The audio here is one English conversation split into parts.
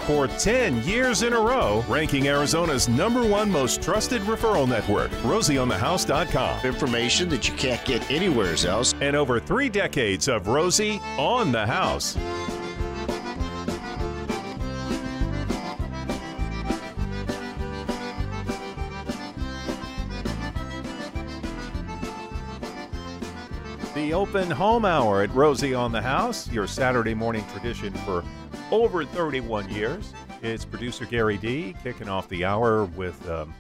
for 10 years in a row, ranking Arizona's #1 most trusted referral network, RosieOnTheHouse.com. Information that you can't get anywhere else. And over 3 decades of Rosie on the House. The open home hour at Rosie on the House, your Saturday morning tradition for over 31 years. It's producer Gary D kicking off the hour with,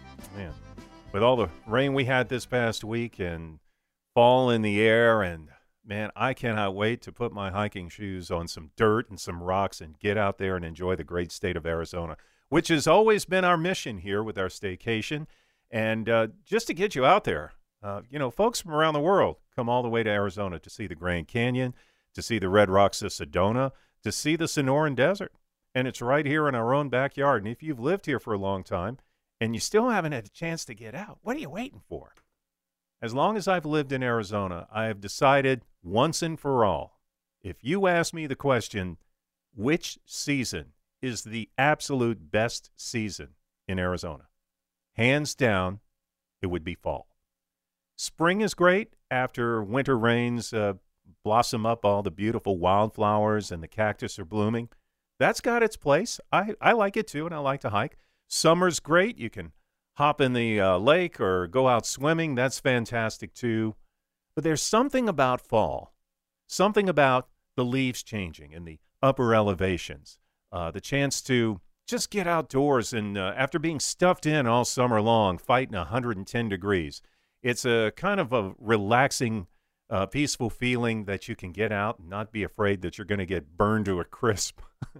with all the rain we had this past week and fall in the air. And, man, I cannot wait to put my hiking shoes on some dirt and some rocks and get out there and enjoy the great state of Arizona, which has always been our mission here with our staycation. And just to get you out there, folks from around the world come all the way to Arizona to see the Grand Canyon, to see the Red Rocks of Sedona, to see the Sonoran Desert. And it's right here in our own backyard. And if you've lived here for a long time and you still haven't had a chance to get out, what are you waiting for? As long as I've lived in Arizona, I have decided once and for all, if you ask me the question, which season is the absolute best season in Arizona? Hands down, it would be fall. Spring is great after winter rains blossom up all the beautiful wildflowers and the cactus are blooming. That's got its place. I like it too, and I like to hike. Summer's great. You can hop in the lake or go out swimming. That's fantastic too. But there's something about fall, something about the leaves changing in the upper elevations, the chance to just get outdoors and after being stuffed in all summer long, fighting 110 degrees, it's a kind of a relaxing, peaceful feeling that you can get out and not be afraid that you're going to get burned to a crisp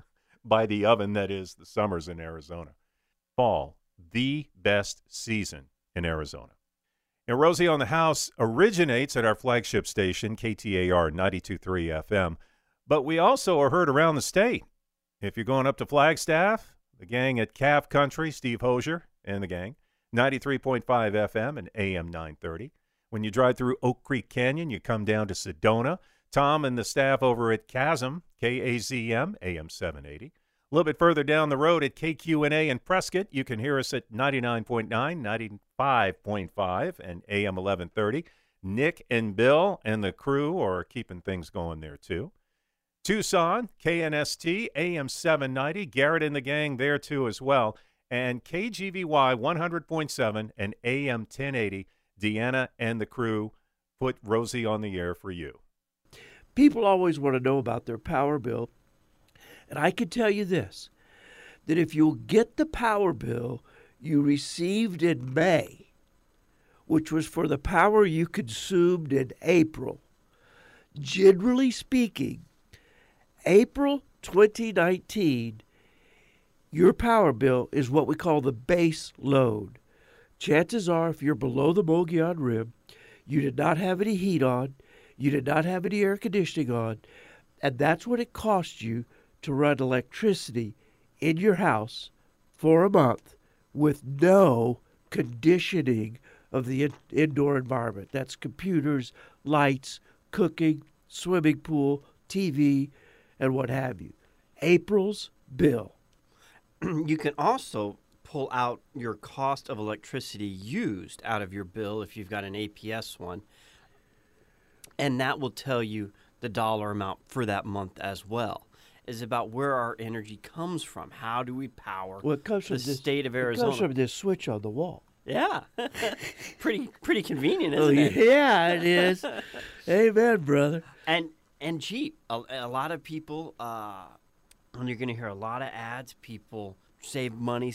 by the oven that is the summers in Arizona. Fall, the best season in Arizona. And Rosie on the House originates at our flagship station, KTAR 92.3 FM, but we also are heard around the state. If you're going up to Flagstaff, the gang at Calf Country, Steve Hosier and the gang, 93.5 FM and AM 930. When you drive through Oak Creek Canyon, you come down to Sedona. Tom and the staff over at Chasm, KAZM, AM 780. A little bit further down the road at KQNA in Prescott, you can hear us at 99.9, 95.5, and AM 1130. Nick and Bill and the crew are keeping things going there, too. Tucson, KNST, AM 790. Garrett and the gang there, too, as well. And KGVY 100.7 and AM 1080, Deanna and the crew put Rosie on the air for you. People always want to know about their power bill. And I can tell you this, that if you'll get the power bill you received in May, which was for the power you consumed in April, generally speaking, April 2019, your power bill is what we call the base load. Chances are, if you're below the Mogollon Rim, you did not have any heat on, you did not have any air conditioning on, and that's what it costs you to run electricity in your house for a month with no conditioning of the indoor environment. That's computers, lights, cooking, swimming pool, TV, and what have you. April's bill. You can also pull out your cost of electricity used out of your bill if you've got an APS one, and that will tell you the dollar amount for that month as well. Is about where our energy comes from. How do we power the state of Arizona? It comes from this switch on the wall. Yeah. pretty convenient, isn't it? Yeah, it is. Amen, brother. And cheap. A lot of people, and you're going to hear a lot of ads, people save money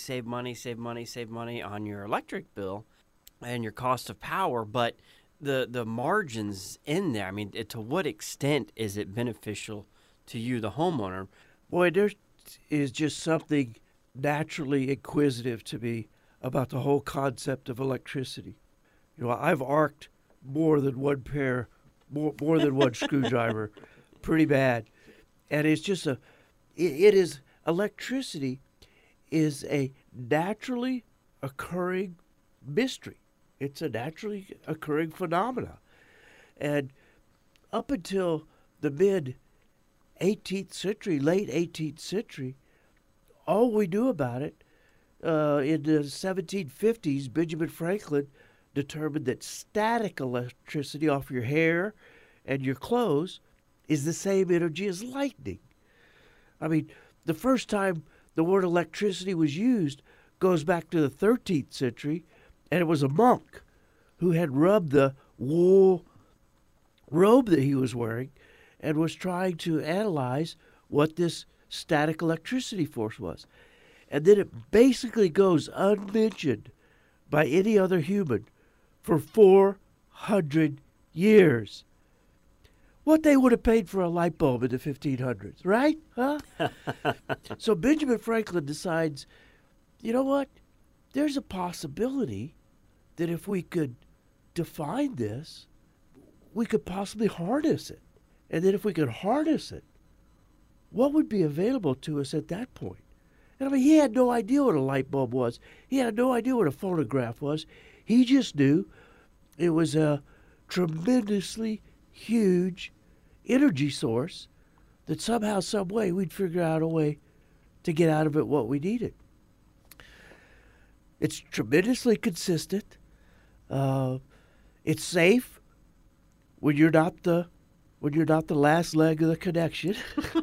on your electric bill and your cost of power, but the margins in there, I mean, to what extent is it beneficial to you, the homeowner? Boy, there is just something naturally inquisitive to me about the whole concept of electricity. You know, I've arced more than one screwdriver, pretty bad. And it's just electricity is a naturally occurring mystery. It's a naturally occurring phenomena. And up until the mid-18th century, late 18th century, all we knew about it, in the 1750s, Benjamin Franklin determined that static electricity off your hair and your clothes is the same energy as lightning. I mean, the first time the word electricity was used goes back to the 13th century, and it was a monk who had rubbed the wool robe that he was wearing and was trying to analyze what this static electricity force was. And then it basically goes unmentioned by any other human for 400 years. What they would have paid for a light bulb in the 1500s, right? Huh? So Benjamin Franklin decides, you know what? There's a possibility that if we could define this, we could possibly harness it. And then if we could harness it, what would be available to us at that point? And I mean, he had no idea what a light bulb was. He had no idea what a phonograph was. He just knew it was a tremendously huge energy source that somehow, some way, we'd figure out a way to get out of it what we needed. It's tremendously consistent. It's safe when you're not the last leg of the connection.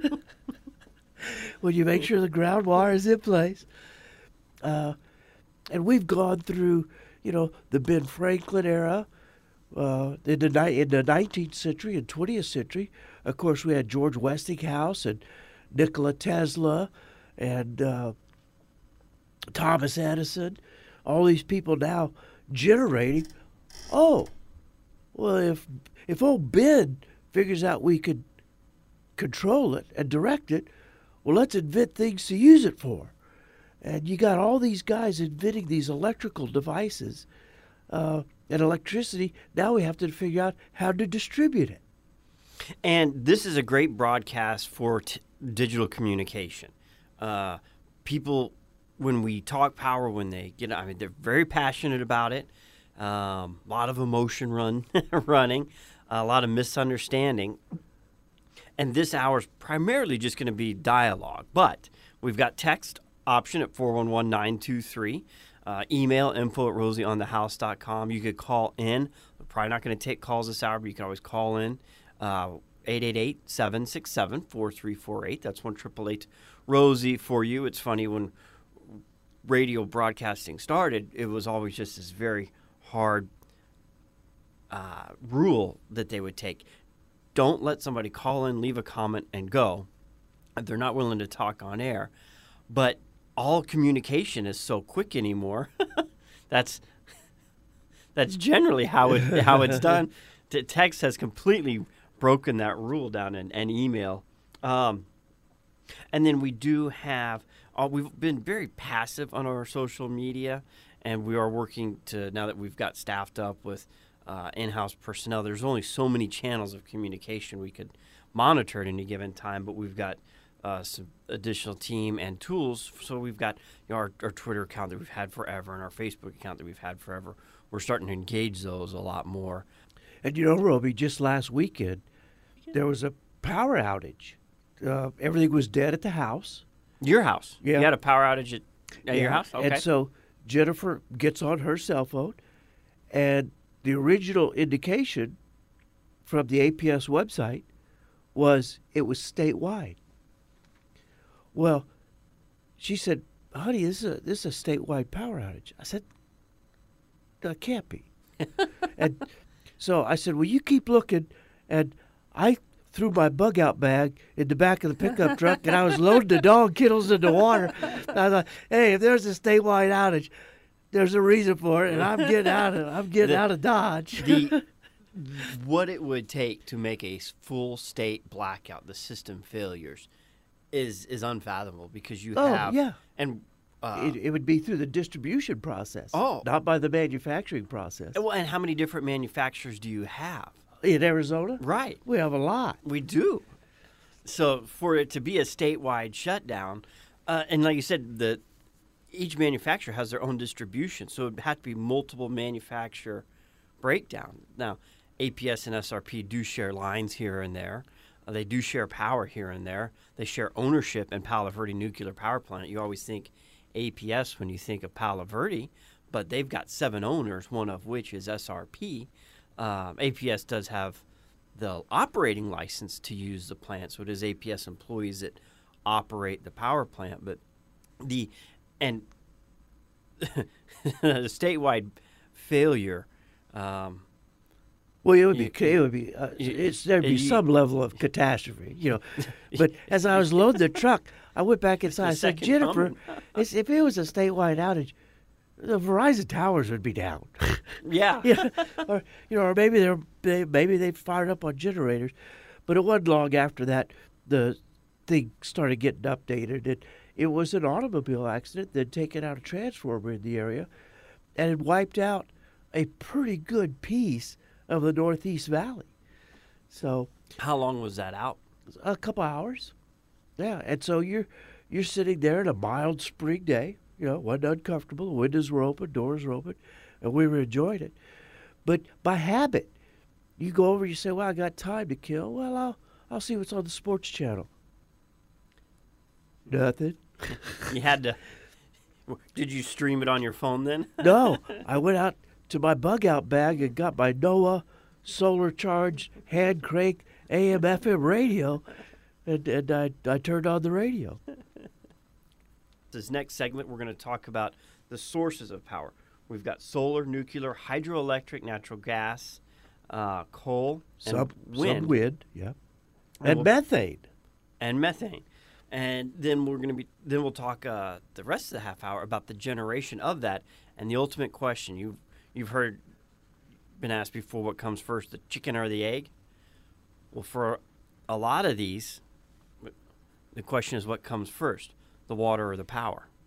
When you make sure the ground wire is in place. And we've gone through, the Ben Franklin era. In the 19th century and 20th century, of course, we had George Westinghouse and Nikola Tesla and Thomas Edison. All these people now generating. Oh, well, if old Ben figures out we could control it and direct it, well, let's invent things to use it for. And you got all these guys inventing these electrical devices and electricity. Now we have to figure out how to distribute it. And this is a great broadcast for digital communication. People, when we talk power, when they get, they're very passionate about it. A lot of emotion running, a lot of misunderstanding. And this hour is primarily just going to be dialogue. But we've got text option at 411-923. Email info@rosieonthehouse.com. You could call in. We're probably not going to take calls this hour, but you can always call in. 888-767-4348. That's 1-888-ROSIE for you. It's funny, when radio broadcasting started, it was always just this very hard rule that they would take. Don't let somebody call in, leave a comment, and go if they're not willing to talk on air. But all communication is so quick anymore. That's generally how it's done. Text has completely broken that rule down, and email. And then we do have we've been very passive on our social media, and we are working to, now that we've got staffed up with in-house personnel, there's only so many channels of communication we could monitor at any given time, but we've got some additional team and tools. So we've got our Twitter account that we've had forever and our Facebook account that we've had forever. We're starting to engage those a lot more. And Roby, just last weekend, there was a power outage. Everything was dead at the house. Your house? Yeah. You had a power outage at your house? Okay. And so Jennifer gets on her cell phone, and the original indication from the APS website was it was statewide. Well, she said, honey, this is a statewide power outage. I said, that can't be. And so I said, well, you keep looking. And I threw my bug out bag in the back of the pickup truck, and I was loading the dog kennels in the water. And I thought, hey, if there's a statewide outage, there's a reason for it, and I'm getting out of Dodge. What it would take to make a full state blackout, the system failures, is unfathomable, because you have. Yeah. And it would be through the distribution process, not by the manufacturing process. Well, and how many different manufacturers do you have? In Arizona? Right. We have a lot. We do. So for it to be a statewide shutdown, and like you said, each manufacturer has their own distribution, so it had to be multiple manufacturer breakdown. Now, APS and SRP do share lines here and there, They do share power here and there. They share ownership in Palo Verde Nuclear Power Plant. You always think APS when you think of Palo Verde, but they've got 7 owners, one of which is SRP. APS does have the operating license to use the plant, so it is APS employees that operate the power plant. But the statewide failure. Well, there'd be some level of catastrophe, But as I was loading the truck, I went back inside. I said, Jennifer, if it was a statewide outage, the Verizon towers would be down. Yeah. Or maybe they fired up on generators. But it wasn't long after that the thing started getting updated. It was an automobile accident that had taken out a transformer in the area and had wiped out a pretty good piece of the Northeast Valley. So, how long was that out? A couple hours. Yeah, and so you're sitting there in a mild spring day. Wasn't uncomfortable. The windows were open, doors were open, and we were enjoying it. But by habit, you go over, you say, "Well, I got time to kill. Well, I'll see what's on the sports channel." Nothing. You had to. Did you stream it on your phone then? No, I went out to my bug out bag and got my NOAA solar charged hand crank AM/FM radio, and I turned on the radio. This next segment, we're going to talk about the sources of power. We've got solar, nuclear, hydroelectric, natural gas, coal, and wind. Some wind, yeah, and methane. And methane. And then we'll talk the rest of the half hour about the generation of that and the ultimate question. You've been asked before, what comes first, the chicken or the egg? Well, for a lot of these, the question is what comes first, the water or the power?